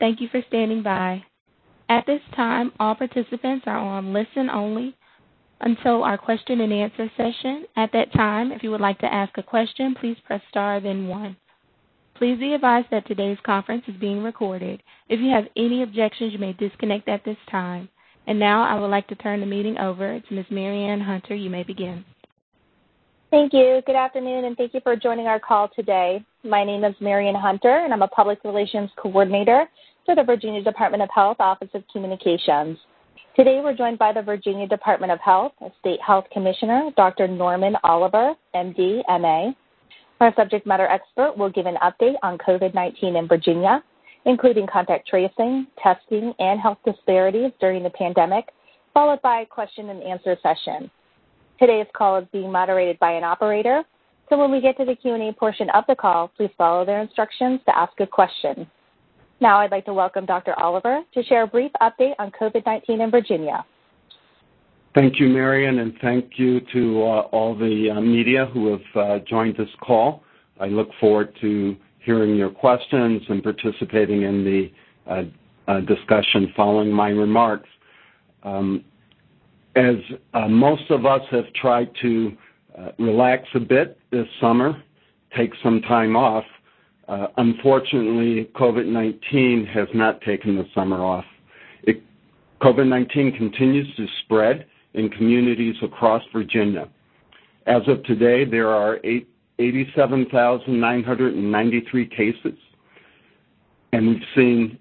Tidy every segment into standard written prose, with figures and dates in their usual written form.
Thank you for standing by. At this time, all participants are on listen only until our question and answer session. At that time, if you would like to ask a question, please press star then 1. Please be advised that today's conference is being recorded. If you have any objections, you may disconnect at this time. And now I would like to turn the meeting over to Ms. Marianne Hunter. You may begin. Thank you. Good afternoon, and thank you for joining our call today. My name is Marianne Hunter, and I'm a Public Relations Coordinator for the Virginia Department of Health Office of Communications. Today, we're joined by the Virginia Department of Health, State Health Commissioner, Dr. Norman Oliver, MD, MA. Our subject matter expert will give an update on COVID-19 in Virginia, including contact tracing, testing, and health disparities during the pandemic, followed by a question and answer session. Today's call is being moderated by an operator, so when we get to the Q&A portion of the call, please follow their instructions to ask a question. Now I'd like to welcome Dr. Oliver to share a brief update on COVID-19 in Virginia. Thank you, Marianne, and thank you to all the media who have joined this call. I look forward to hearing your questions and participating in the discussion following my remarks. As most of us have tried to relax a bit this summer, take some time off, unfortunately, COVID-19 has not taken the summer off. COVID-19 continues to spread in communities across Virginia. As of today, there are 87,993 cases, and we've seen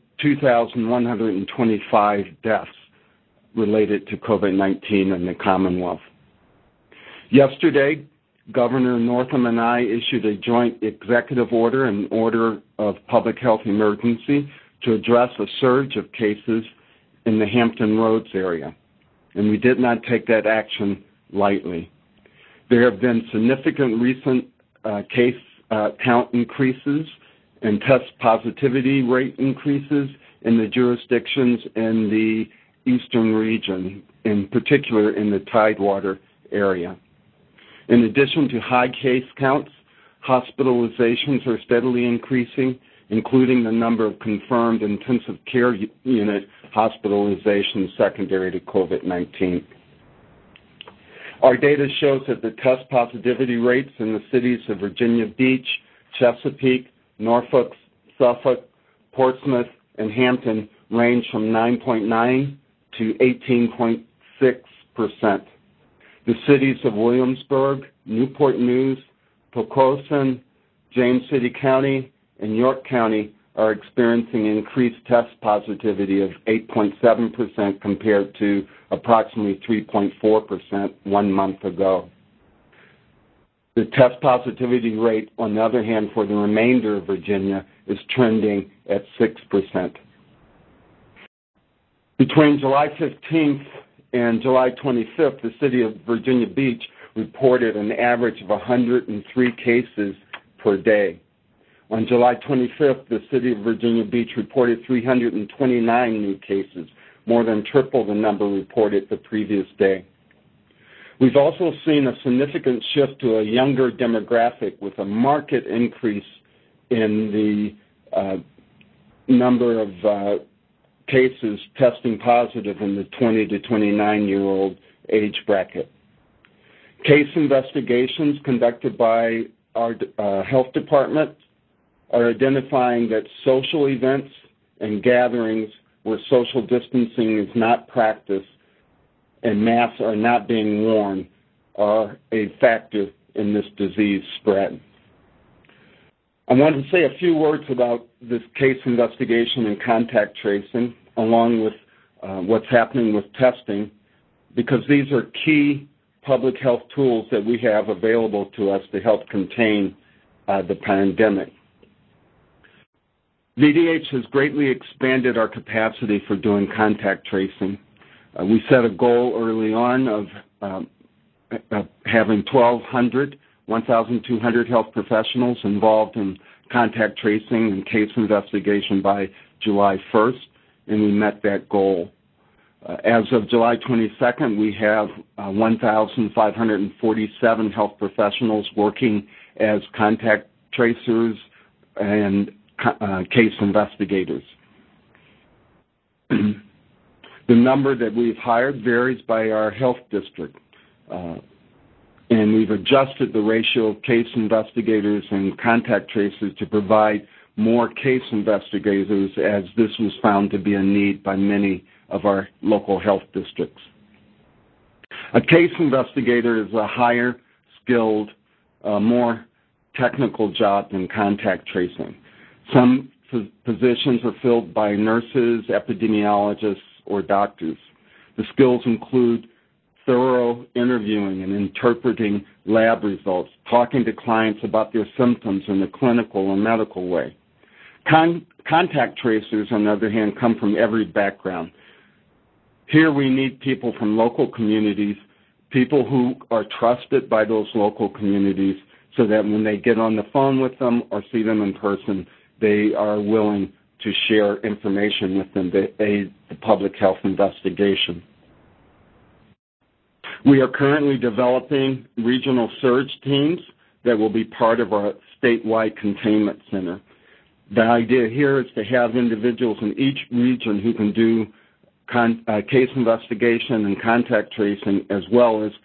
2,125 deaths related to COVID-19 in the Commonwealth. Yesterday, Governor Northam and I issued a joint executive order, an order of public health emergency, to address a surge of cases in the Hampton Roads area, and we did not take that action lightly. There have been significant recent case count increases and test positivity rate increases in the jurisdictions in the eastern region, in particular in the Tidewater area. In addition to high case counts, hospitalizations are steadily increasing, including the number of confirmed intensive care unit hospitalizations secondary to COVID-19. Our data shows that the test positivity rates in the cities of Virginia Beach, Chesapeake, Norfolk, Suffolk, Portsmouth, and Hampton range from 9.9 to 18.6%. The cities of Williamsburg, Newport News, Poquoson, James City County, and York County are experiencing increased test positivity of 8.7% compared to approximately 3.4% 1 month ago. The test positivity rate, on the other hand, for the remainder of Virginia is trending at 6%. Between July 15th and July 25th, the city of Virginia Beach reported an average of 103 cases per day. On July 25th, the city of Virginia Beach reported 329 new cases, more than triple the number reported the previous day. We've also seen a significant shift to a younger demographic with a marked increase in the number of cases testing positive in the 20 to 29-year-old age bracket. Case investigations conducted by our health department are identifying that social events and gatherings where social distancing is not practiced and masks are not being worn are a factor in this disease spread. I want to say a few words about this case investigation and contact tracing, along with what's happening with testing, because these are key public health tools that we have available to us to help contain the pandemic. VDH has greatly expanded our capacity for doing contact tracing. We set a goal early on of having 1,200 health professionals involved in contact tracing and case investigation by July 1st, and we met that goal. As of July 22nd, we have 1,547 health professionals working as contact tracers and case investigators. The number that we've hired varies by our health district, and we've adjusted the ratio of case investigators and contact tracers to provide more case investigators, as this was found to be a need by many of our local health districts. A case investigator is a higher skilled, more technical job than contact tracing. Some positions are filled by nurses, epidemiologists, or doctors. The skills include thorough interviewing and interpreting lab results, talking to clients about their symptoms in a clinical or medical way. Contact tracers, on the other hand, come from every background. Here we need people from local communities, people who are trusted by those local communities, so that when they get on the phone with them or see them in person, they are willing to share information with them to aid the public health investigation. We are currently developing regional surge teams that will be part of our statewide containment center. The idea here is to have individuals in each region who can do case investigation and contact tracing, as well as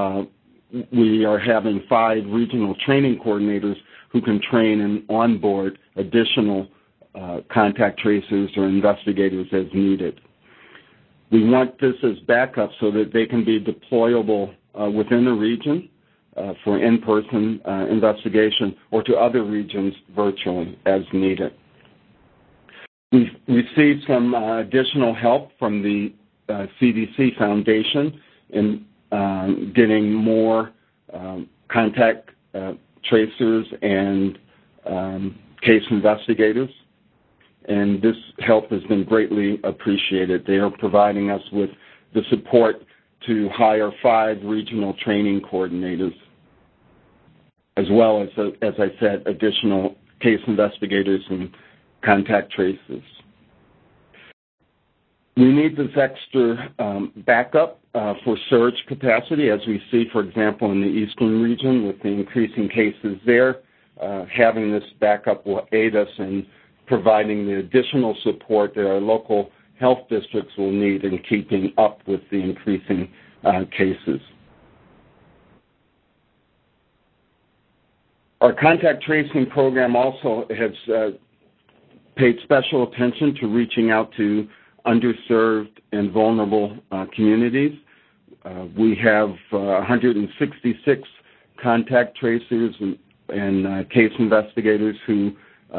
we are having 5 regional training coordinators who can train and onboard additional contact tracers or investigators as needed. We want this as backup so that they can be deployable within a region for in-person investigation, or to other regions virtually as needed. We've received some additional help from the CDC Foundation in getting more contact tracers and case investigators, and this help has been greatly appreciated. They are providing us with the support to hire 5 regional training coordinators, as well as I said, additional case investigators and contact tracers. We need this extra backup for surge capacity, as we see, for example, in the eastern region with the increasing cases there. Having this backup will aid us in providing the additional support that our local health districts will need in keeping up with the increasing cases. Our contact tracing program also has paid special attention to reaching out to underserved and vulnerable communities. We have 166 contact tracers and case investigators who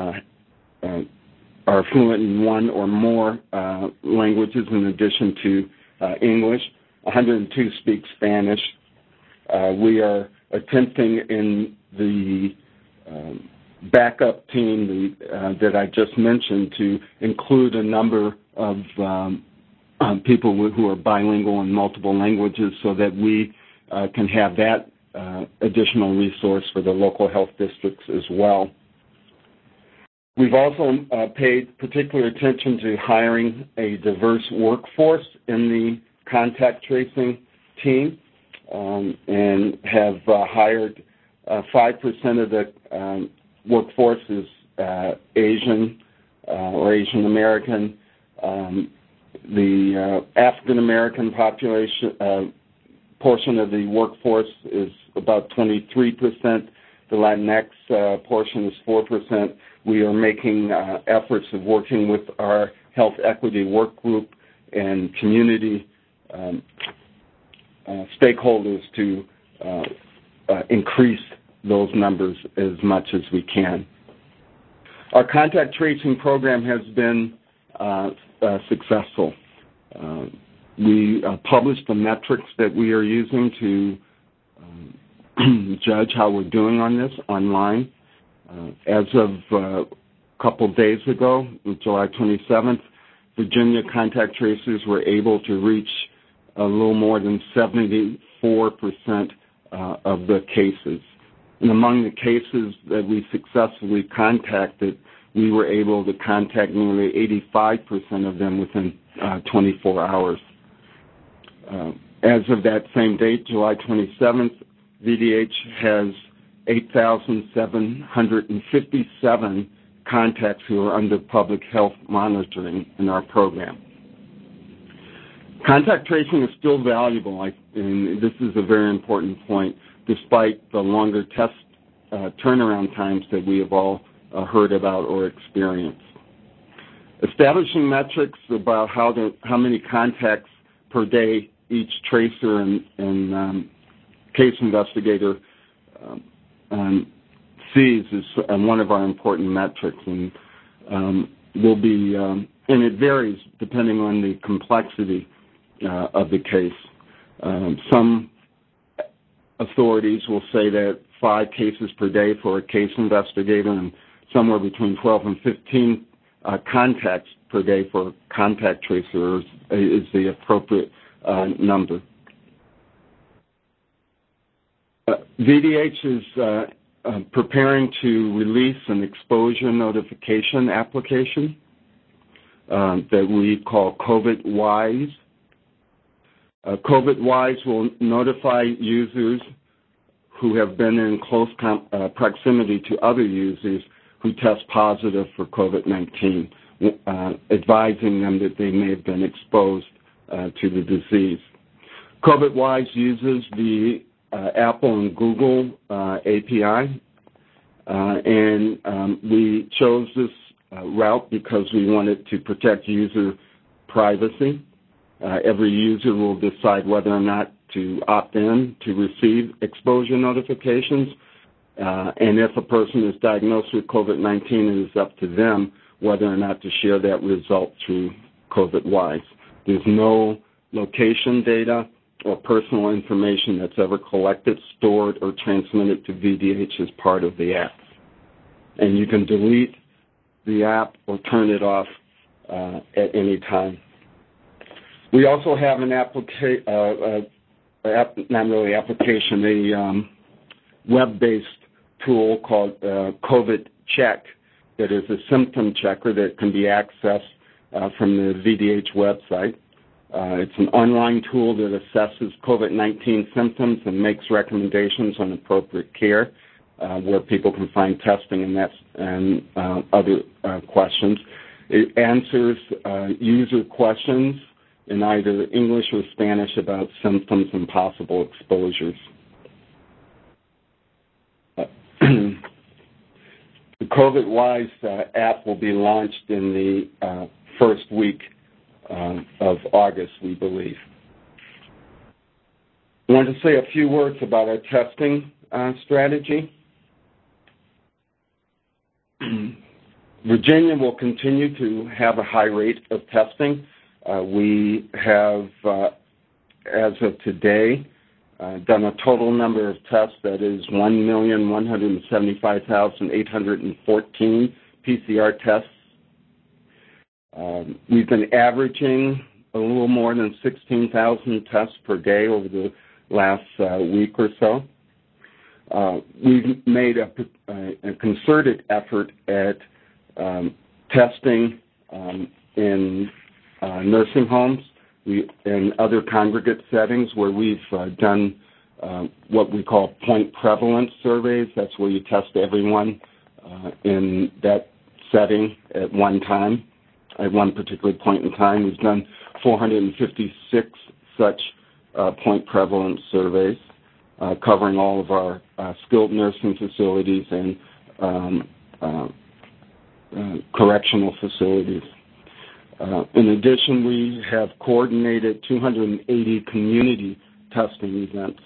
are fluent in one or more languages in addition to English. 102 speak Spanish. We are attempting in the backup team that I just mentioned to include a number of people who are bilingual in multiple languages, so that we can have that additional resource for the local health districts as well. We've also paid particular attention to hiring a diverse workforce in the contact tracing team, and have hired 5% of the workforce is Asian or Asian American. The African American population portion of the workforce is about 23%. The Latinx portion is 4%. We are making efforts of working with our health equity work group and community stakeholders to increase those numbers as much as we can. Our contact tracing program has been successful. We published the metrics that we are using to judge how we're doing on this online. As of a couple days ago, July 27th, Virginia contact tracers were able to reach a little more than 74% of the cases. And among the cases that we successfully contacted, we were able to contact nearly 85% of them within 24 hours. As of that same date, July 27th, VDH has 8,757 contacts who are under public health monitoring in our program. Contact tracing is still valuable, and this is a very important point, despite the longer test turnaround times that we have all heard about or experienced. Establishing metrics about how many contacts per day each tracer and case investigator sees is one of our important metrics, and will be, and it varies depending on the complexity of the case. Some authorities will say that 5 cases per day for a case investigator, and somewhere between 12 and 15 contacts per day for a contact tracer is the appropriate number. VDH is preparing to release an exposure notification application that we call COVID-WISE. COVID-WISE will notify users who have been in close proximity to other users who test positive for COVID-19, advising them that they may have been exposed to the disease. COVID-WISE uses the Apple and Google API, and we chose this route because we wanted to protect user privacy. Every user will decide whether or not to opt in to receive exposure notifications, and if a person is diagnosed with COVID-19, it is up to them whether or not to share that result through COVID-WISE. There's no location data or personal information that's ever collected, stored, or transmitted to VDH as part of the app. And you can delete the app or turn it off at any time. We also have an web-based tool called COVID Check that is a symptom checker that can be accessed from the VDH website. It's an online tool that assesses COVID-19 symptoms and makes recommendations on appropriate care, where people can find testing and other questions. It answers user questions in either English or Spanish about symptoms and possible exposures. The COVID-WISE app will be launched in the first week of August, we believe. I want to say a few words about our testing strategy. Virginia will continue to have a high rate of testing. We have, as of today, done a total number of tests that is 1,175,814 PCR tests. We've been averaging a little more than 16,000 tests per day over the last week or so. We've made a concerted effort at testing in nursing homes and other congregate settings where we've done what we call point prevalence surveys. That's where you test everyone in that setting at one time, at one particular point in time. We've done 456 such point prevalence surveys covering all of our skilled nursing facilities and correctional facilities. In addition, we have coordinated 280 community testing events.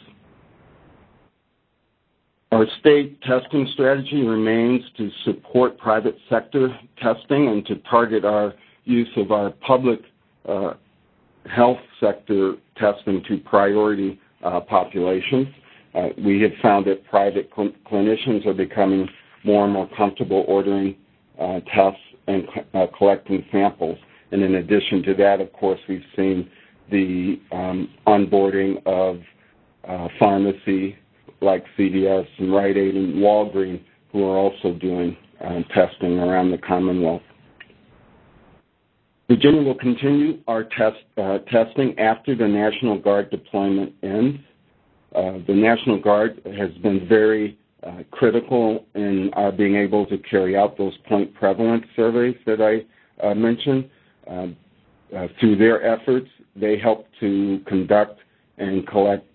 Our state testing strategy remains to support private sector testing and to target our use of our public health sector testing to priority populations. We have found that private clinicians are becoming more and more comfortable ordering tests and collecting samples. And in addition to that, of course, we've seen the onboarding of pharmacy like CVS and Rite Aid and Walgreens, who are also doing testing around the Commonwealth. Virginia will continue our testing after the National Guard deployment ends. The National Guard has been very critical in our being able to carry out those point prevalence surveys that I mentioned. through their efforts, they helped to conduct and collect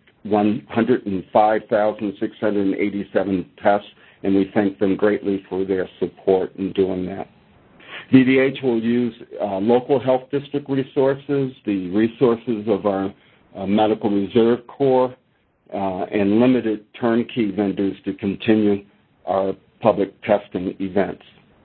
105,687 tests, and we thank them greatly for their support in doing that. VDH will use local health district resources, the resources of our Medical Reserve Corps, and limited turnkey vendors to continue our public testing events.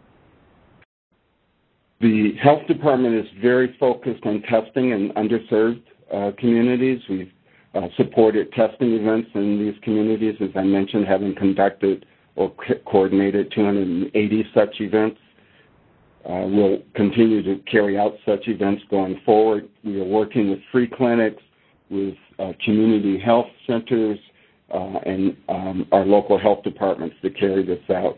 The health department is very focused on testing in underserved communities. We've supported testing events in these communities, as I mentioned, having conducted or coordinated 280 such events. We'll continue to carry out such events going forward. We are working with free clinics, with community health centers, and our local health departments to carry this out.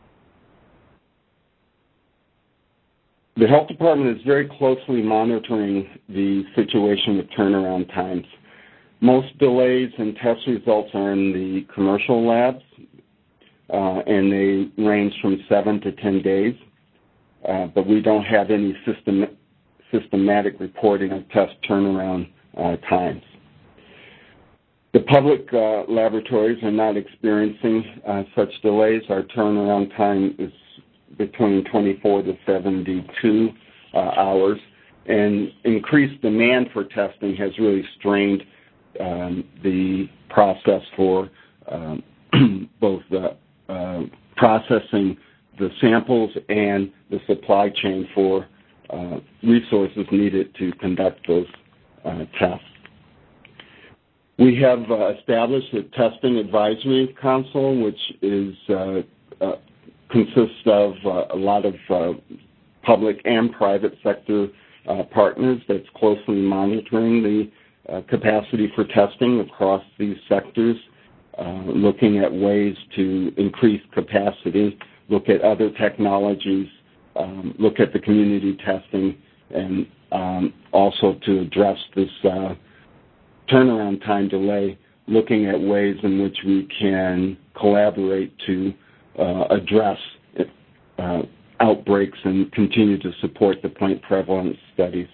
The health department is very closely monitoring the situation with turnaround times. Most delays in test results are in the commercial labs, and they range from 7 to 10 days. But we don't have any systematic reporting of test turnaround times. The public laboratories are not experiencing such delays. Our turnaround time is between 24 to 72 hours, and increased demand for testing has really strained the process for both the processing the samples and the supply chain for resources needed to conduct those tests. We have established a testing advisory council, which is consists of a lot of public and private sector partners that's closely monitoring the capacity for testing across these sectors, looking at ways to increase capacity, look at other technologies, look at the community testing, and also to address this turnaround time delay, looking at ways in which we can collaborate to address outbreaks and continue to support the point prevalence studies.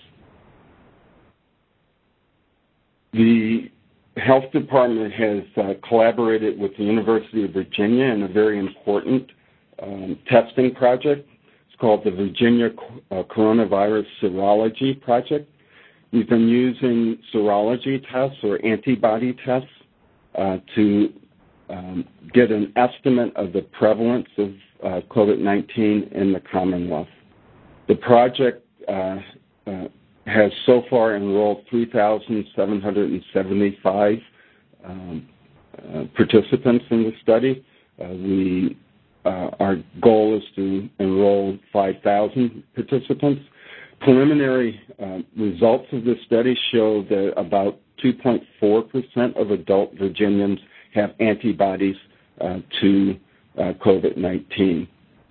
The health department has collaborated with the University of Virginia in a very important testing project. It's called the Virginia Coronavirus Serology Project. We've been using serology tests or antibody tests to get an estimate of the prevalence of COVID-19 in the Commonwealth. The project has so far enrolled 3,775 participants in the study. Our goal is to enroll 5,000 participants. Preliminary results of this study show that about 2.4% of adult Virginians have antibodies to COVID-19.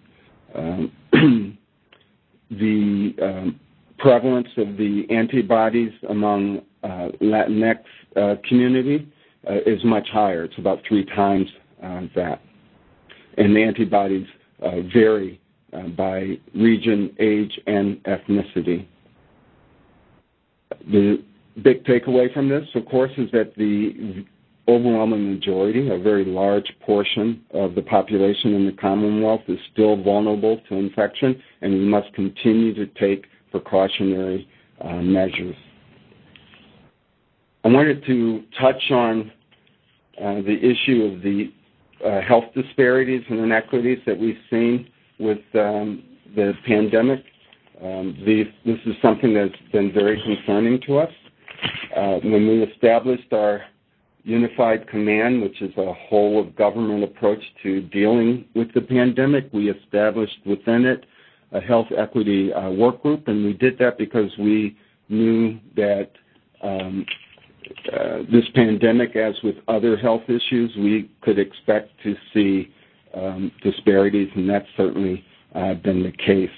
The prevalence of the antibodies among Latinx community is much higher. It's about 3 times that. And the antibodies vary by region, age, and ethnicity. The big takeaway from this, of course, is that the overwhelming majority, a very large portion of the population in the Commonwealth is still vulnerable to infection, and we must continue to take precautionary measures. I wanted to touch on the issue of the health disparities and inequities that we've seen with the pandemic. This is something that's been very concerning to us. When we established our Unified Command, which is a whole-of-government approach to dealing with the pandemic, we established within it a health equity work group, and we did that because we knew that this pandemic, as with other health issues, we could expect to see disparities, and that's certainly been the case.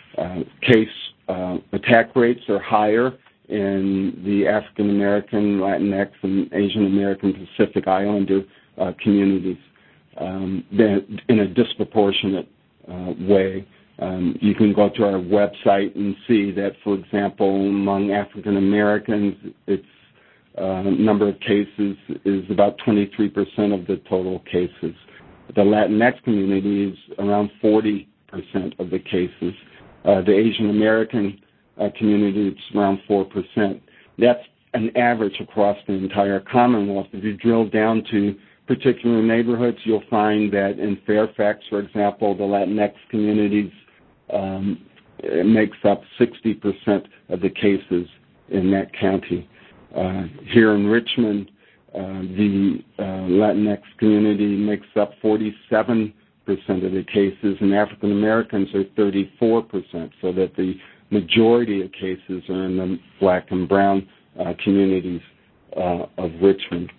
Attack rates are higher in the African American, Latinx, and Asian American Pacific Islander communities in a disproportionate way You can go to our website and see that, for example, among African Americans, its number of cases is about 23% of the total cases. The Latinx community is around 40% of the cases. The Asian American community, it's around 4%. That's an average across the entire Commonwealth. If you drill down to particular neighborhoods, you'll find that in Fairfax, for example, the Latinx communities it makes up 60% of the cases in that county. Here in Richmond, the Latinx community makes up 47% of the cases, and African Americans are 34%, so that the majority of cases are in the black and brown communities of Richmond.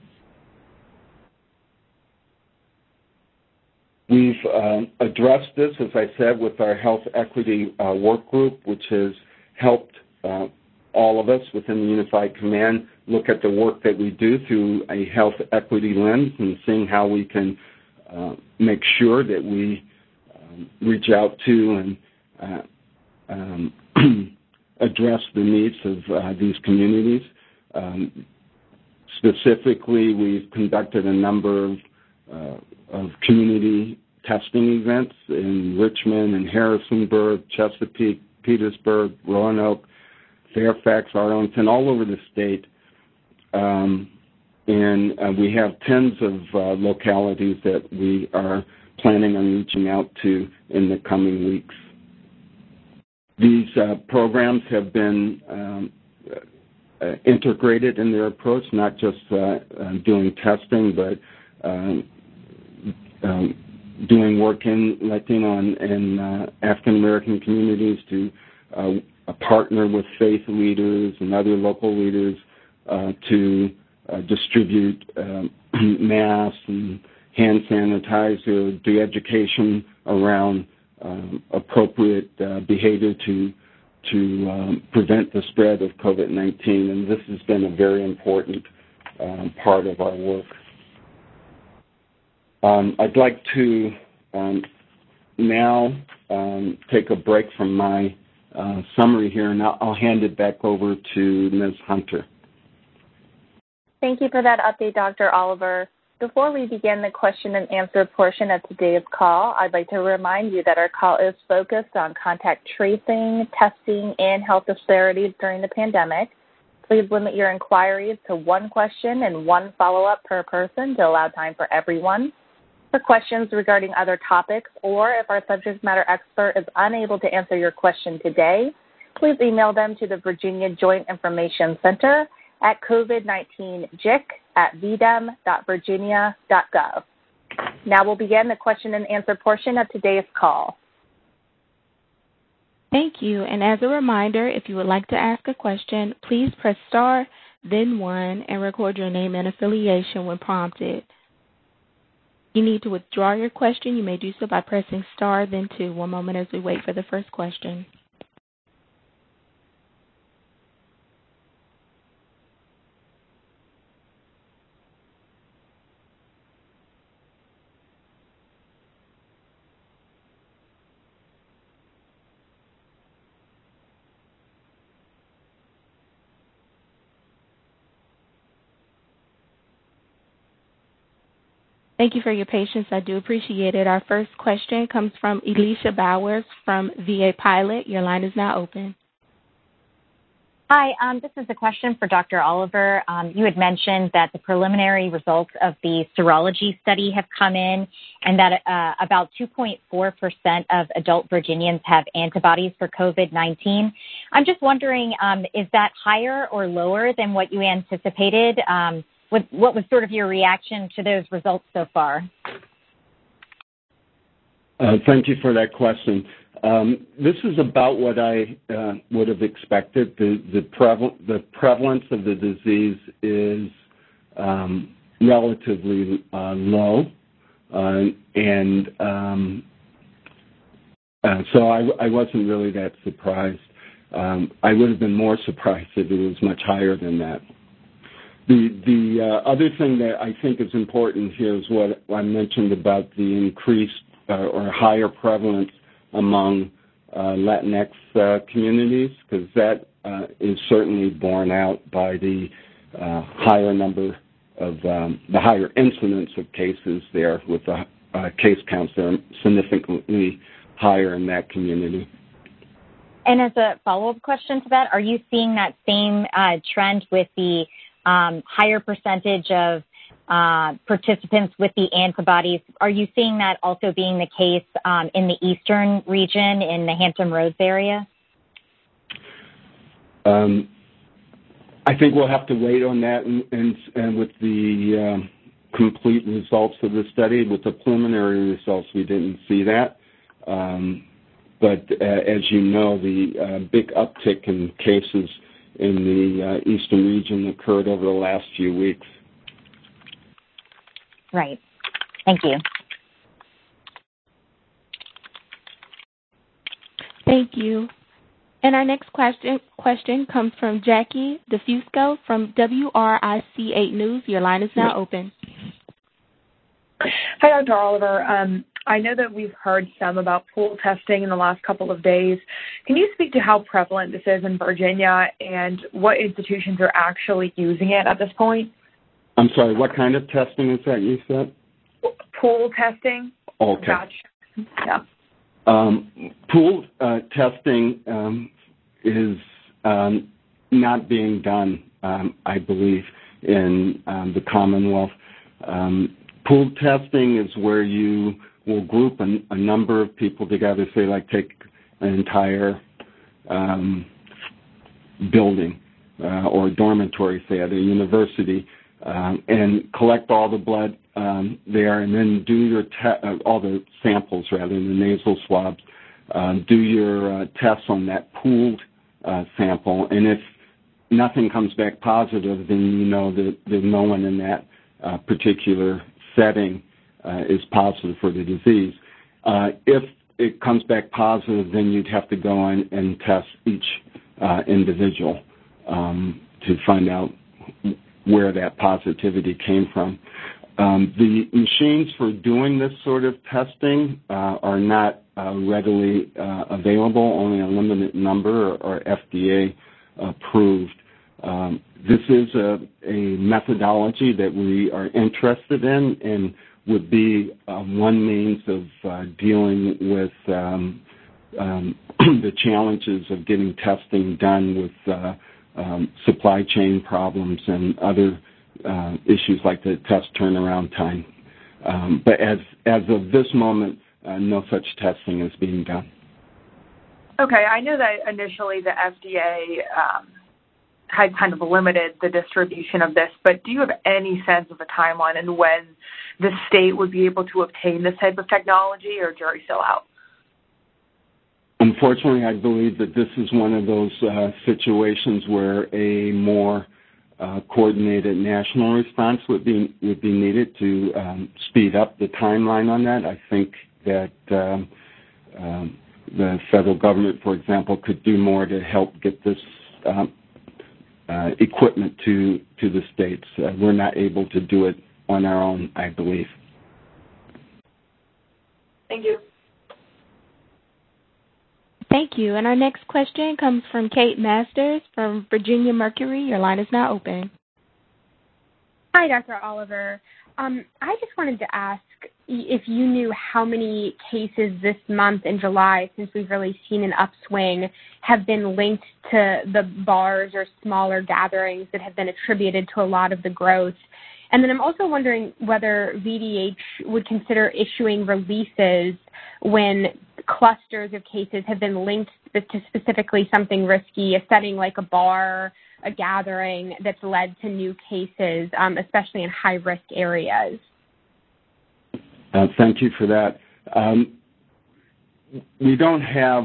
We've addressed this, as I said, with our health equity work group, which has helped all of us within the Unified Command look at the work that we do through a health equity lens and seeing how we can make sure that we reach out to and address the needs of these communities. Specifically, we've conducted a number of community testing events in Richmond and Harrisonburg, Chesapeake, Petersburg, Roanoke, Fairfax, Arlington, all over the state. And we have tens of localities that we are planning on reaching out to in the coming weeks. These programs have been integrated in their approach, not just doing testing, but doing work in Latino and African American communities to partner with faith leaders and other local leaders to distribute masks and hand sanitizer, do education around appropriate behavior to prevent the spread of COVID-19. And this has been a very important part of our work. I'd like to now take a break from my summary here, and I'll hand it back over to Ms. Hunter. Thank you for that update, Dr. Oliver. Before we begin the question and answer portion of today's call, I'd like to remind you that our call is focused on contact tracing, testing, and health disparities during the pandemic. Please limit your inquiries to one question and one follow-up per person to allow time for everyone. For questions regarding other topics, or if our subject matter expert is unable to answer your question today, please email them to the Virginia Joint Information Center at covid19jic@vdem.virginia.gov. Now we'll begin the question and answer portion of today's call. Thank you. And as a reminder, if you would like to ask a question, please press star, then 1, and record your name and affiliation when prompted. If you need to withdraw your question, you may do so by pressing star, then 2. One moment as we wait for the first question. Thank you for your patience. I do appreciate it. Our first question comes from Elisha Bowers from VA Pilot. Your line is now open. Hi, this is a question for Dr. Oliver. You had mentioned that the preliminary results of the serology study have come in and that about 2.4% of adult Virginians have antibodies for COVID-19. I'm just wondering, is that higher or lower than what you anticipated? What was sort of your reaction to those results so far? Thank you for that question. This is about what I would have expected. The prevalence of the disease is relatively low, so I wasn't really that surprised. I would have been more surprised if it was much higher than that. The other thing that I think is important here is what I mentioned about the increased or higher prevalence among Latinx communities, because that is certainly borne out by the higher number of the higher incidence of cases there, with the case counts that are significantly higher in that community. And as a follow-up question to that, are you seeing that same trend with the higher percentage of participants with the antibodies? Are you seeing that also being the case in the eastern region, in the Hampton Roads area? I think we'll have to wait on that, and with the complete results of the study. With the preliminary results, we didn't see that. But as you know, the big uptick in cases in the eastern region occurred over the last few weeks. Right. Thank you. Thank you. And our next question comes from Jackie DeFusco from WRIC 8 News. Your line is now open. Hi, Dr. Oliver. I know that we've heard some about pool testing in the last couple of days. Can you speak to how prevalent this is in Virginia and what institutions are actually using it at this point? I'm sorry, what kind of testing is that you said? Pool testing. Okay. Gotcha. Yeah. Pool testing is not being done, I believe, in the Commonwealth. Pool testing is where you will group a number of people together, say, like take an entire building or dormitory, say, at a university, and collect all the blood there, and then do your all the samples, rather than the nasal swabs. Do your tests on that pooled sample, and if nothing comes back positive, then you know that no one in that particular setting is positive for the disease. If it comes back positive, then you'd have to go in and test each individual to find out where that positivity came from. The machines for doing this sort of testing are not readily available. Only a limited number are FDA approved. This is a methodology that we are interested in and would be one means of dealing with the challenges of getting testing done with supply chain problems and other issues like the test turnaround time. But as of this moment, no such testing is being done. Okay, I know that initially the FDA had kind of limited the distribution of this, but do you have any sense of a timeline and when the state would be able to obtain this type of technology, or jury still out? Unfortunately, I believe that this is one of those situations where a more coordinated national response would be needed to speed up the timeline on that. I think that the federal government, for example, could do more to help get this equipment to the states. We're not able to do it on our own, I believe. Thank you. Thank you. And our next question comes from Kate Masters from Virginia Mercury. Your line is now open. Hi, Dr. Oliver. I just wanted to ask if you knew how many cases this month in July, since we've really seen an upswing, have been linked to the bars or smaller gatherings that have been attributed to a lot of the growth. And then I'm also wondering whether VDH would consider issuing releases when clusters of cases have been linked to specifically something risky, a setting like a bar, a gathering that's led to new cases, especially in high-risk areas. Thank you for that. We don't have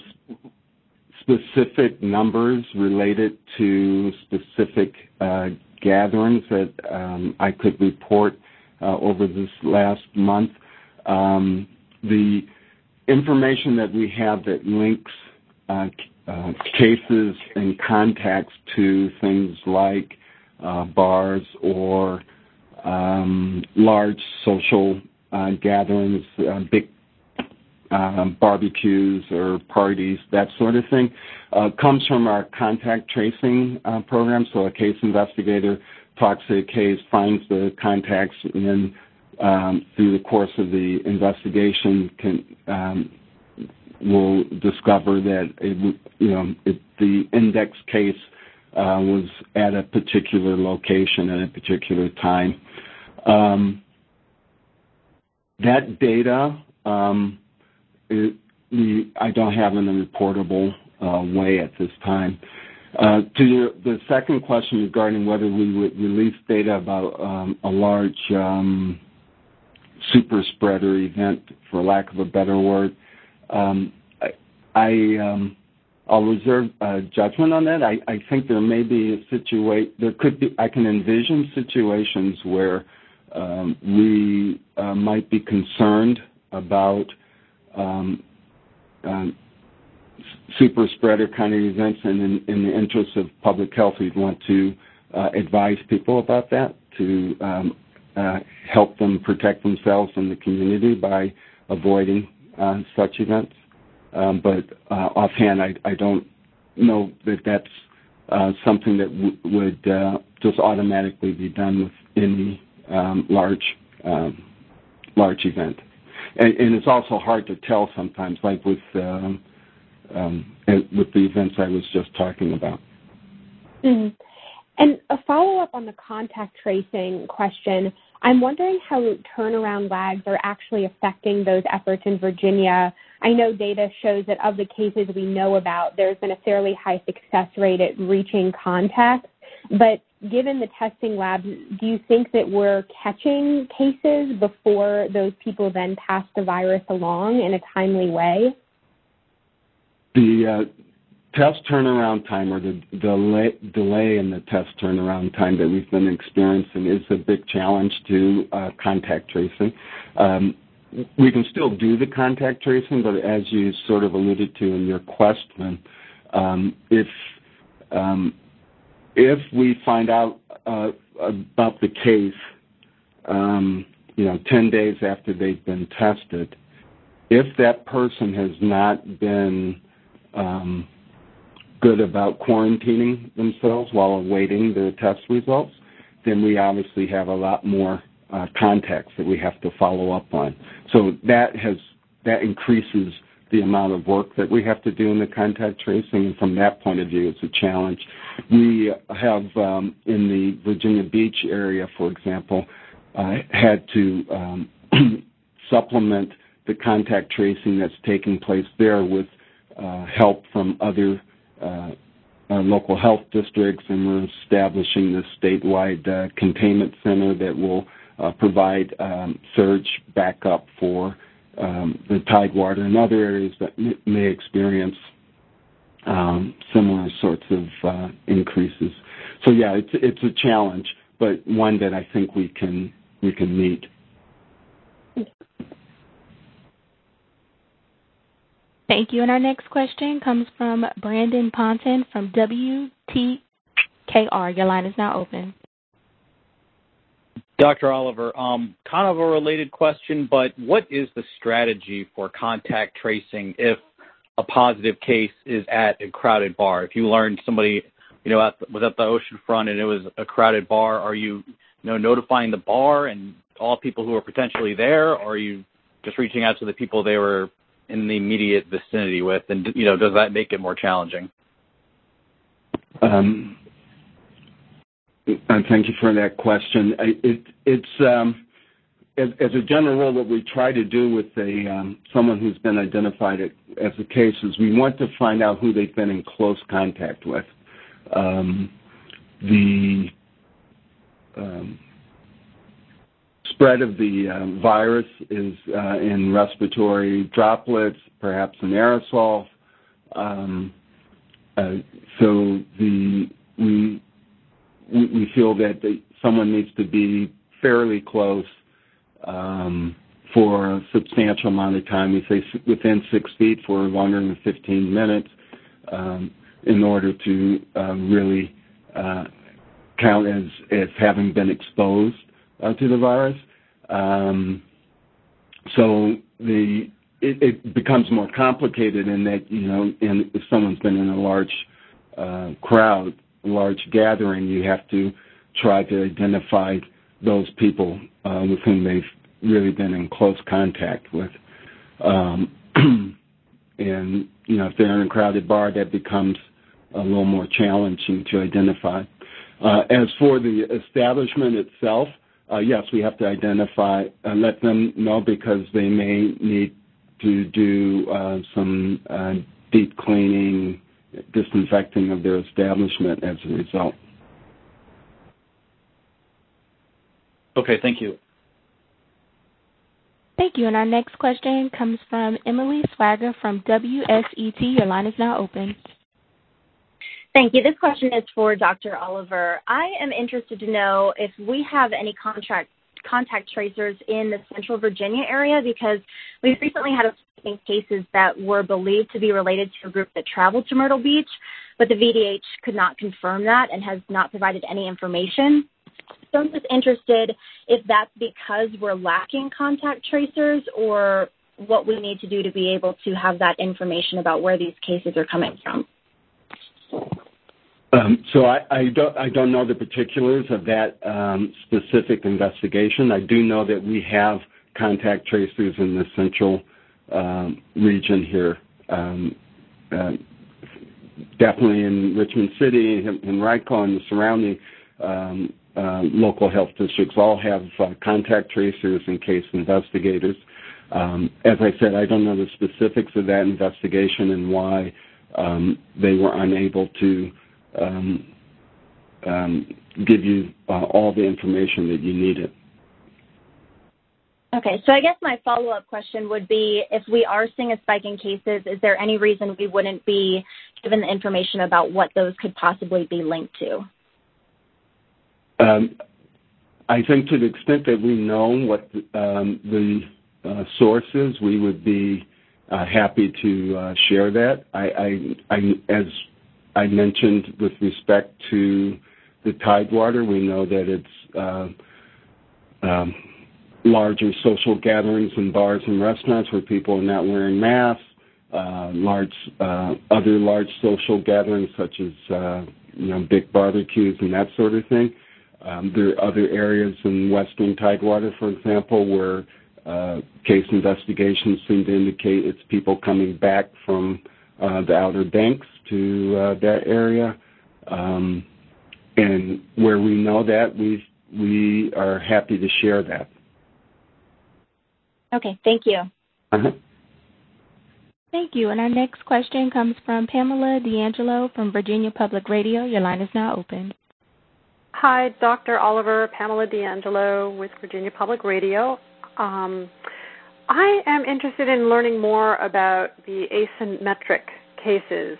specific numbers related to specific gatherings that I could report over this last month. The information that we have that links cases and contacts to things like bars or large social gatherings, big barbecues or parties, that sort of thing, comes from our contact tracing program. So a case investigator talks to a case, finds the contacts, and then through the course of the investigation will discover that the index case was at a particular location at a particular time. That data I don't have in a reportable way at this time. To the second question regarding whether we would release data about a large super spreader event, for lack of a better word, I'll reserve judgment on that. I think there may be a situation. There could be. I can envision situations where we might be concerned about super spreader kind of events, and in the interest of public health, we'd want to advise people about that to help them protect themselves and the community by avoiding such events. But offhand, I don't know that that's something that would just automatically be done with any large event. And it's also hard to tell sometimes, like with the events I was just talking about. Mm-hmm. And a follow-up on the contact tracing question, I'm wondering how turnaround lags are actually affecting those efforts in Virginia. I know data shows that of the cases we know about, there's been a fairly high success rate at reaching contacts. But given the testing labs, do you think that we're catching cases before those people then pass the virus along in a timely way? The test turnaround time, or the delay in the test turnaround time that we've been experiencing, is a big challenge to contact tracing. We can still do the contact tracing, but as you sort of alluded to in your question, if we find out about the case, 10 days after they've been tested, if that person has not been good about quarantining themselves while awaiting the test results, then we obviously have a lot more contacts that we have to follow up on. So that increases the amount of work that we have to do in the contact tracing, and from that point of view, it's a challenge. We have, in the Virginia Beach area, for example, had to supplement the contact tracing that's taking place there with help from other local health districts, and we're establishing this statewide containment center that will provide surge backup for the Tidewater and other areas that may experience similar sorts of increases. So yeah, it's a challenge, but one that I think we can meet. Thank you. And our next question comes from Brandon Ponton from WTKR. Your line is now open. Dr. Oliver, kind of a related question, but what is the strategy for contact tracing if a positive case is at a crowded bar? If you learned somebody, was at the oceanfront and it was a crowded bar, are you, notifying the bar and all people who are potentially there, or are you just reaching out to the people they were in the immediate vicinity with? And, does that make it more challenging? Thank you for that question. It's as a general rule, what we try to do with someone who's been identified as a case is we want to find out who they've been in close contact with. The spread of the virus is in respiratory droplets, perhaps an aerosol. So we feel that someone needs to be fairly close for a substantial amount of time. We say within 6 feet for longer than 15 minutes in order to really count as having been exposed to the virus. So it becomes more complicated in that, if someone's been in a large crowd, a large gathering, you have to try to identify those people with whom they've really been in close contact with. And, if they're in a crowded bar, that becomes a little more challenging to identify. As for the establishment itself, yes, we have to identify and let them know because they may need to do some deep cleaning, disinfecting of their establishment as a result. Okay, thank you. Thank you. And our next question comes from Emily Swagger from WSET. Your line is now open. Thank you. This question is for Dr. Oliver. I am interested to know if we have any contact tracers in the Central Virginia area, because we've recently had cases that were believed to be related to a group that traveled to Myrtle Beach, but the VDH could not confirm that and has not provided any information. So I'm just interested if that's because we're lacking contact tracers or what we need to do to be able to have that information about where these cases are coming from. So I don't know the particulars of that specific investigation. I do know that we have contact tracers in the central region here, definitely in Richmond City, in Ricon, and the surrounding local health districts all have contact tracers and case investigators. As I said, I don't know the specifics of that investigation and why they were unable to give you all the information that you needed. Okay, so I guess my follow-up question would be, if we are seeing a spike in cases, is there any reason we wouldn't be given the information about what those could possibly be linked to? I think to the extent that we know what the source is, we would be happy to share that. As I mentioned with respect to the Tidewater, we know that it's larger social gatherings in bars and restaurants where people are not wearing masks, other large social gatherings such as big barbecues and that sort of thing. There are other areas in western Tidewater, for example, where case investigations seem to indicate it's people coming back from the Outer Banks to that area. And where we know that, we are happy to share that. Okay, thank you. Uh-huh. Thank you. And our next question comes from Pamela D'Angelo from Virginia Public Radio. Your line is now open. Hi, Dr. Oliver, Pamela D'Angelo with Virginia Public Radio. I am interested in learning more about the asymptomatic cases.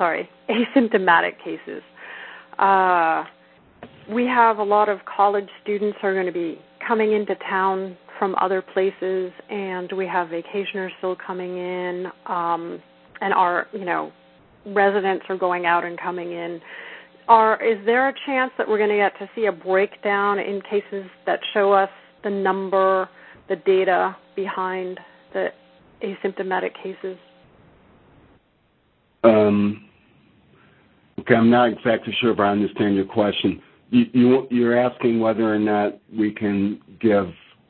We have a lot of college students who are going to be coming into town from other places, and we have vacationers still coming in, and our, residents are going out and coming in. Is there a chance that we're going to get to see a breakdown in cases that show us the number, the data behind the asymptomatic cases? Okay, I'm not exactly sure if I understand your question. You're asking whether or not we can give...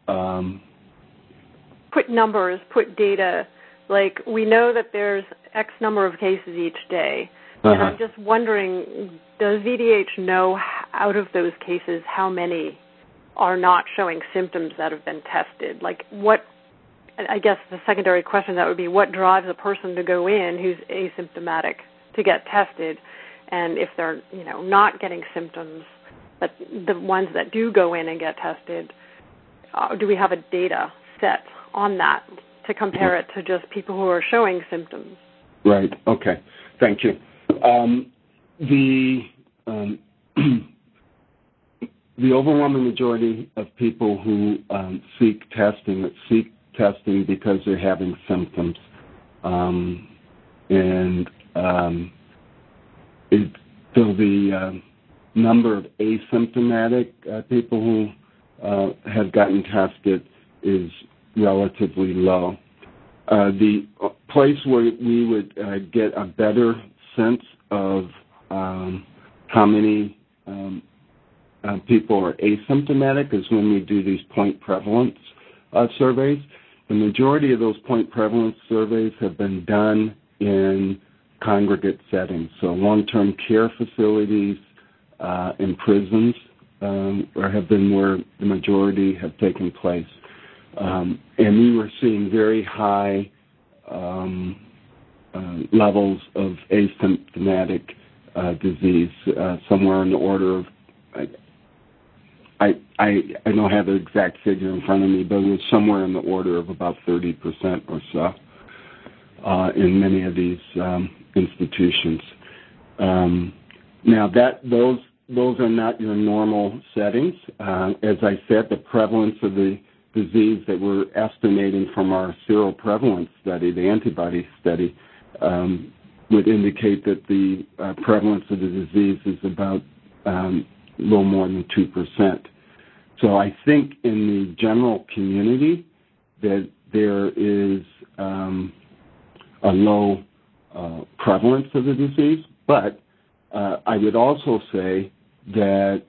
Put numbers, put data. Like, we know that there's X number of cases each day. Uh-huh. And I'm just wondering, does VDH know out of those cases how many are not showing symptoms that have been tested? Like, I guess the secondary question that would be, what drives a person to go in who's asymptomatic to get tested? And if they're, not getting symptoms, but the ones that do go in and get tested, do we have a data set on that to compare it to just people who are showing symptoms? Right. Okay. Thank you. The overwhelming majority of people who seek testing because they're having symptoms, so the number of asymptomatic people who have gotten tested is relatively low. The place where we would get a better sense of how many people are asymptomatic is when we do these point prevalence surveys. The majority of those point prevalence surveys have been done in congregate settings, so long-term care facilities and prisons have been where the majority have taken place. And we were seeing very high levels of asymptomatic disease, somewhere in the order of, I don't have the exact figure in front of me, but it was somewhere in the order of about 30% or so in many of these institutions. Now, those are not your normal settings. As I said, the prevalence of the disease that we're estimating from our seroprevalence study, the antibody study, would indicate that the prevalence of the disease is about a little more than 2%. So I think in the general community that there is a low prevalence of the disease, but I would also say that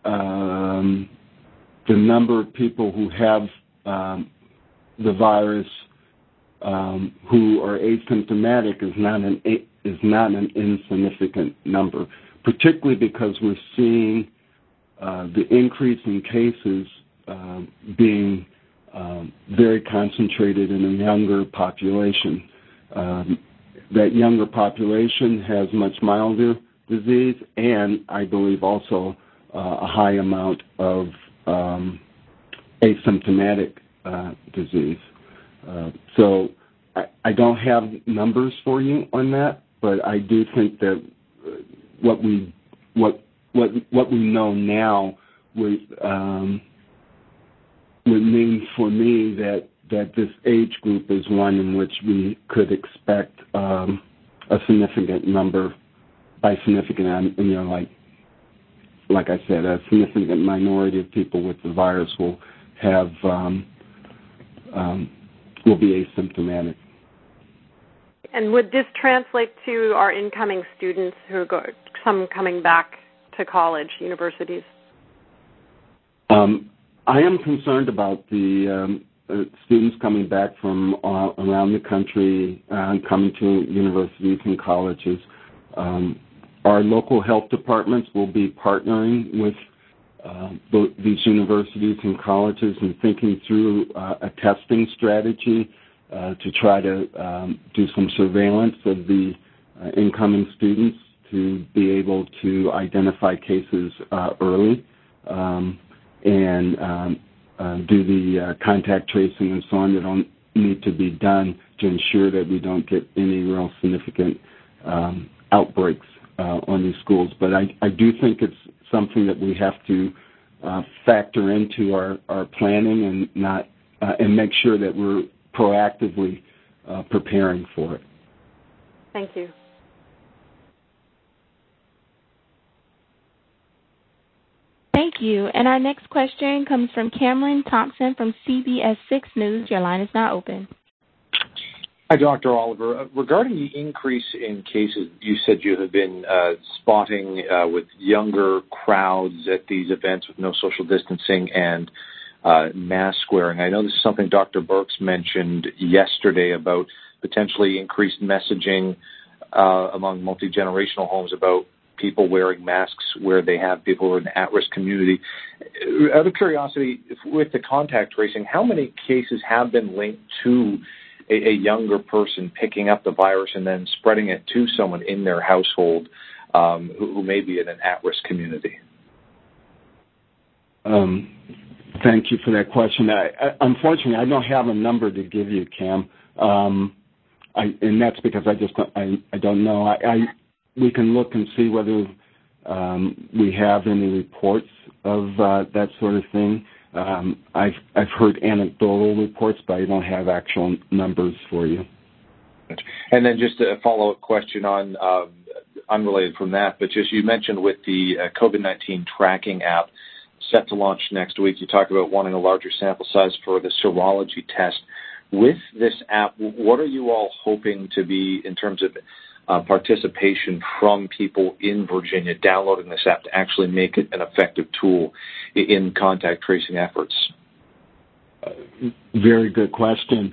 the number of people who have the virus who are asymptomatic is not an insignificant number, particularly because we're seeing the increase in cases being very concentrated in a younger population. That younger population has much milder disease and, I believe, also a high amount of asymptomatic disease. So I don't have numbers for you on that, but I do think that what we know now would mean for me that this age group is one in which we could expect a significant number. By significant, like I said, a significant minority of people with the virus will have will be asymptomatic. And would this translate to our incoming students who are some coming back to college, universities? I am concerned about the students coming back from around the country coming to universities and colleges. Our local health departments will be partnering with these universities and colleges and thinking through a testing strategy to try to do some surveillance of the incoming students to be able to identify cases early and do the contact tracing and so on that don't need to be done to ensure that we don't get any real significant outbreaks on these schools. But I do think it's something that we have to factor into our planning and not and make sure that we're proactively preparing for it. Thank you. Thank you. And our next question comes from Cameron Thompson from CBS 6 News. Your line is now open. Hi, Dr. Oliver. Regarding the increase in cases you said you have been spotting with younger crowds at these events with no social distancing and mask wearing, I know this is something Dr. Birx mentioned yesterday about potentially increased messaging among multi-generational homes about people wearing masks where they have people in the at-risk community. Out of curiosity, with the contact tracing, how many cases have been linked to a younger person picking up the virus and then spreading it to someone in their household who may be in an at-risk community? Thank you for that question. Unfortunately, I don't have a number to give you, Cam, and that's because I don't know. We can look and see whether we have any reports of that sort of thing. I've heard anecdotal reports, but I don't have actual numbers for you. And then just a follow-up question on, unrelated from that, but just you mentioned with the COVID-19 tracking app set to launch next week, you talked about wanting a larger sample size for the serology test. with this app, what are you all hoping to be in terms of participation from people in Virginia downloading this app to actually make it an effective tool in contact tracing efforts? Very good question.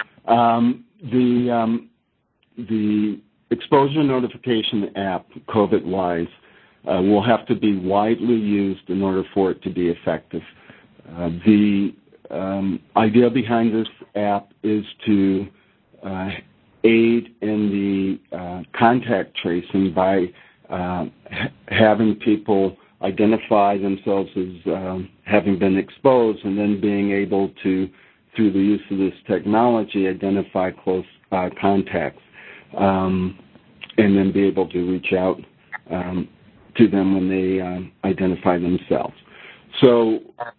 The exposure notification app, COVID-wise, will have to be widely used in order for it to be effective. The idea behind this app is to aid in the contact tracing by having people identify themselves as having been exposed and then being able to, through the use of this technology, identify close contacts and then be able to reach out to them when they identify themselves. So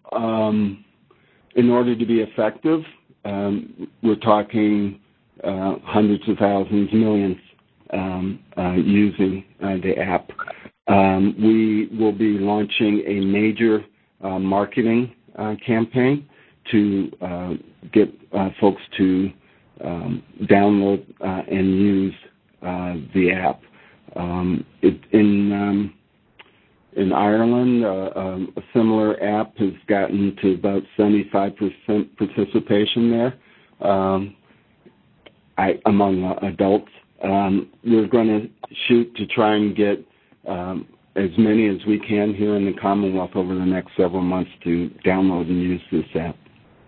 in order to be effective, we're talking hundreds of thousands, millions using the app. We will be launching a major marketing campaign to get folks to download and use the app. In Ireland, a similar app has gotten to about 75% participation there among adults. We're going to shoot to try and get as many as we can here in the Commonwealth over the next several months to download and use this app.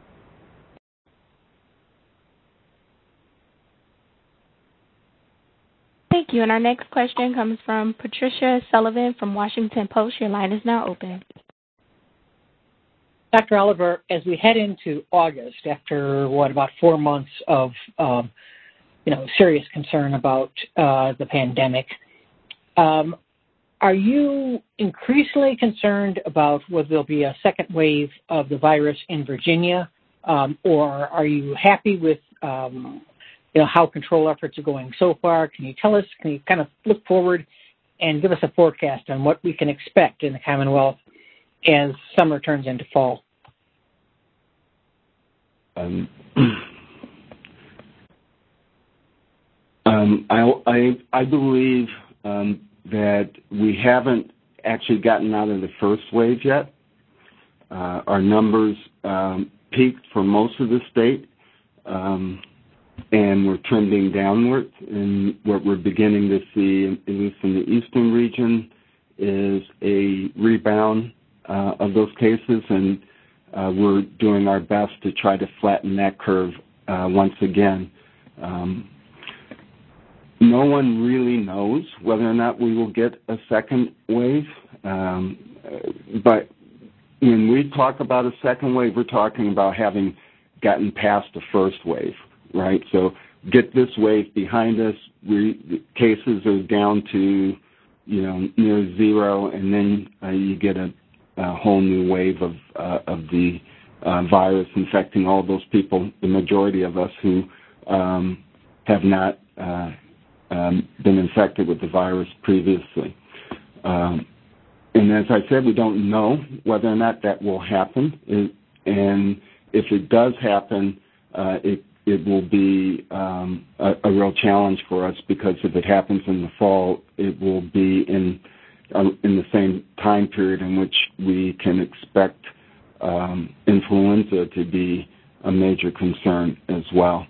Thank you. And our next question comes from Patricia Sullivan from Washington Post. Your line is now open. Dr. Oliver, as we head into August, after about 4 months of serious concern about the pandemic, are you increasingly concerned about whether there'll be a second wave of the virus in Virginia, or are you happy with how control efforts are going so far? Can you kind of look forward and give us a forecast on what we can expect in the Commonwealth as summer turns into fall? I believe that we haven't actually gotten out of the first wave yet. Our numbers peaked for most of the state, and we're trending downward. And what we're beginning to see, at least in the eastern region, is a rebound of those cases, and we're doing our best to try to flatten that curve once again. No one really knows whether or not we will get a second wave, but when we talk about a second wave, we're talking about having gotten past the first wave, right? So get this wave behind us. Cases are down to, near zero, and then you get a whole new wave of the virus infecting all those people, the majority of us who have not been infected with the virus previously. And as I said, we don't know whether or not that will happen. And if it does happen, it will be a real challenge for us, because if it happens in the fall, it will be in the same time period in which we can expect influenza to be a major concern as well.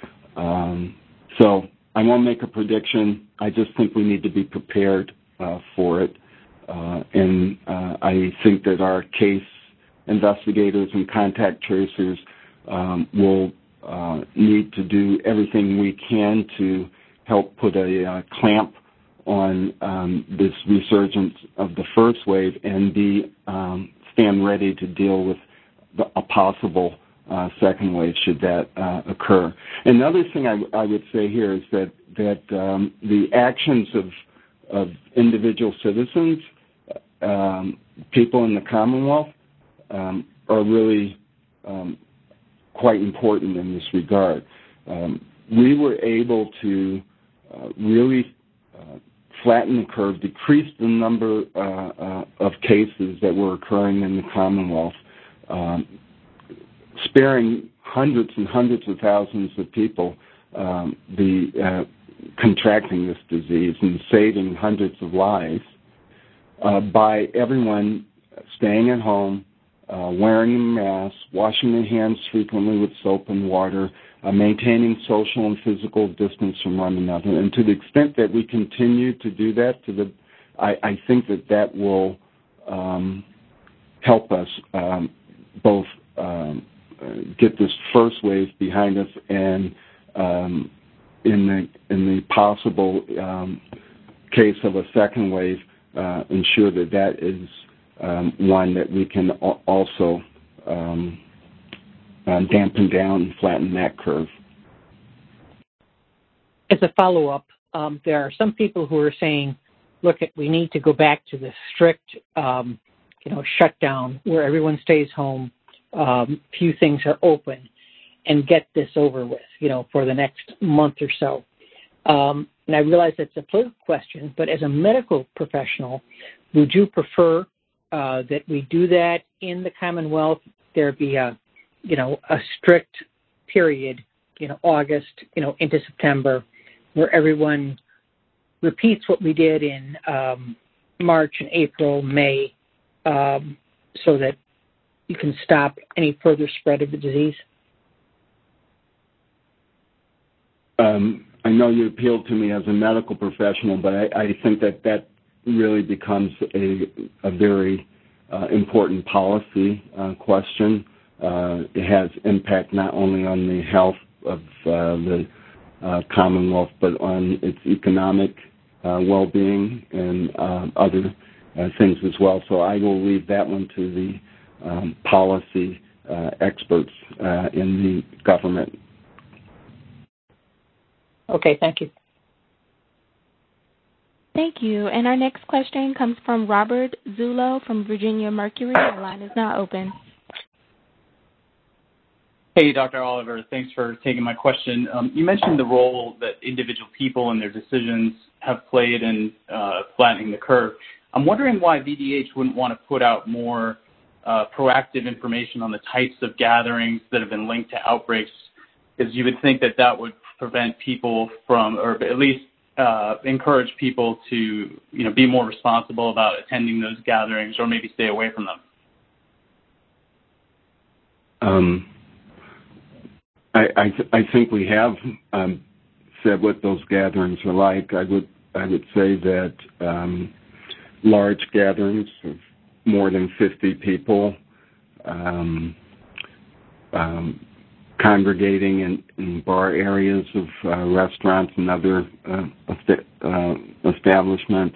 So I won't make a prediction. I just think we need to be prepared for it. And I think that our case investigators and contact tracers will need to do everything we can to help put a clamp on this resurgence of the first wave and stand ready to deal with a possible second wave should that occur. Another thing I would say here is that the actions of individual citizens, people in the Commonwealth, are really quite important in this regard. We were able to really flatten the curve, decrease the number of cases that were occurring in the Commonwealth, sparing hundreds and hundreds of thousands of people be contracting this disease and saving hundreds of lives by everyone staying at home, wearing a mask, washing their hands frequently with soap and water, maintaining social and physical distance from one another. And to the extent that we continue to do that, I think that will help us both get this first wave behind us and in the possible case of a second wave, ensure that is one that we can also dampen down and flatten that curve. As a follow-up, there are some people who are saying, look, we need to go back to the strict shutdown where everyone stays home, few things are open, and get this over with, for the next month or so. And I realize that's a political question, but as a medical professional, would you prefer that we do that in the Commonwealth? There be a strict period, August, into September, where everyone repeats what we did in March and April, May, so that you can stop any further spread of the disease? I know you appealed to me as a medical professional, but I think that really becomes a very important policy question. It has impact not only on the health of the Commonwealth, but on its economic well-being and other things as well. So I will leave that one to the policy experts in the government. Okay, thank you. Thank you. And our next question comes from Robert Zullo from Virginia Mercury. The line is now open. Hey, Dr. Oliver. Thanks for taking my question. You mentioned the role that individual people and their decisions have played in flattening the curve. I'm wondering why VDH wouldn't want to put out more proactive information on the types of gatherings that have been linked to outbreaks, because you would think that would prevent people from, or at least encourage people to, be more responsible about attending those gatherings or maybe stay away from them. I think we have said what those gatherings are like. I would say that large gatherings of more than 50 people, congregating in bar areas of restaurants and other establishments,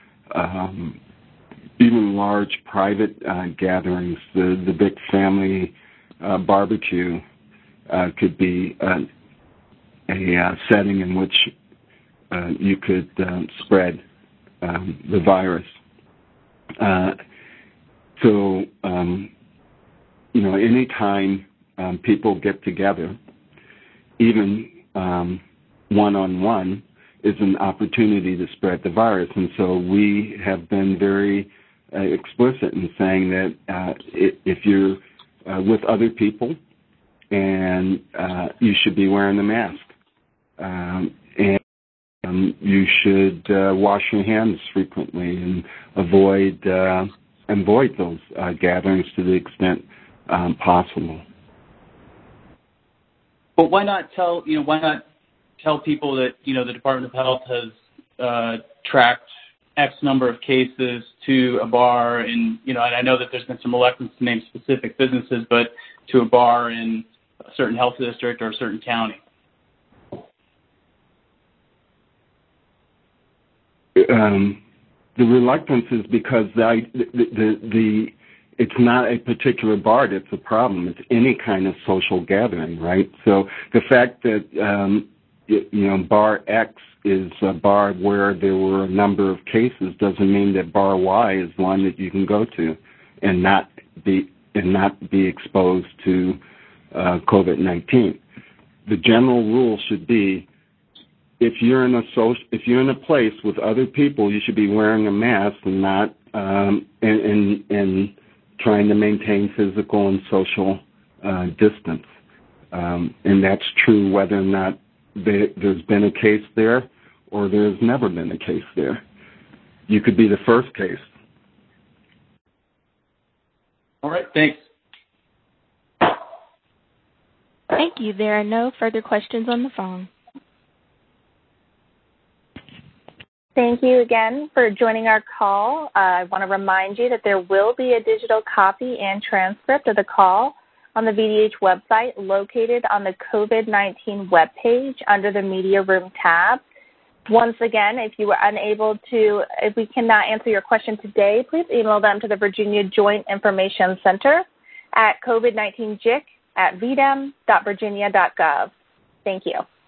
even large private gatherings, the big family barbecue could be a setting in which you could spread the virus. So, any time people get together, even one-on-one, is an opportunity to spread the virus. And so we have been very explicit in saying that if you're with other people, and you should be wearing a mask, and you should wash your hands frequently and avoid those gatherings to the extent possible. But why not tell people that the Department of Health has tracked X number of cases to a bar, and and I know that there's been some reluctance to name specific businesses, but to a bar in a certain health district or a certain county? The reluctance is because it's not a particular bar that's a problem. It's any kind of social gathering, right? So the fact that bar X is a bar where there were a number of cases doesn't mean that bar Y is one that you can go to and not be exposed to COVID-19. The general rule should be, if you're in a place with other people, you should be wearing a mask and not and trying to maintain physical and social distance. And that's true whether or not there's been a case there or there's never been a case there. You could be the first case. All right, thanks. Thank you. There are no further questions on the phone. Thank you again for joining our call. I want to remind you that there will be a digital copy and transcript of the call on the VDH website located on the COVID-19 webpage under the Media Room tab. Once again, if we cannot answer your question today, please email them to the Virginia Joint Information Center at COVID-19JIC@vdem.virginia.gov. Thank you.